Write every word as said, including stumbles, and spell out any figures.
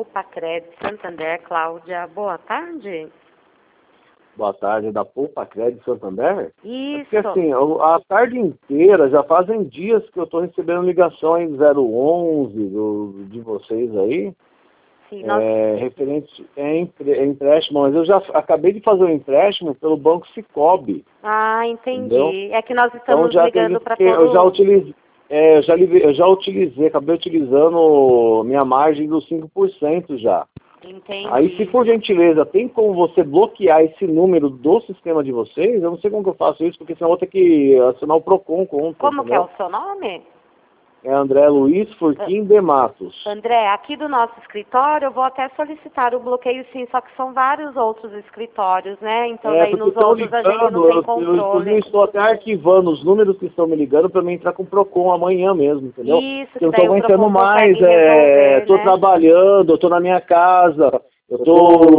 Pulpacred Santander, Cláudia. Boa tarde. Boa tarde, da Pulpacred Santander? Isso. Porque assim, eu, a tarde inteira, já fazem dias que eu estou recebendo ligações zero onze do, de vocês aí, Sim, é, nós... referente é, empre, é empréstimo, mas eu já acabei de fazer um empréstimo pelo Banco Cicobi. Ah, entendi. Entendeu? É que nós Então estamos já ligando para todo... eu já utilizei, é, eu, já, eu já utilizei, acabei utilizando minha margem dos cinco por cento já. Entendi. Aí, se por gentileza, tem como você bloquear esse número do sistema de vocês? Eu não sei como que eu faço isso, porque senão eu vou ter que assinar o PROCON contra, Como que é entendeu? o seu nome? É André Luiz Furquim de Matos. André, aqui do nosso escritório, eu vou até solicitar o bloqueio sim, só que são vários outros escritórios, né? Então, É, daí porque nos estão outros a gente ligando, não tem eu, eu inclusive controle. estou até arquivando os números que estão me ligando para mim entrar com o PROCON amanhã mesmo, entendeu? Isso, Porque que eu não daí estou o aguentando PROCON mais, consegue resolver, estou né? trabalhando, eu estou na minha casa, eu estou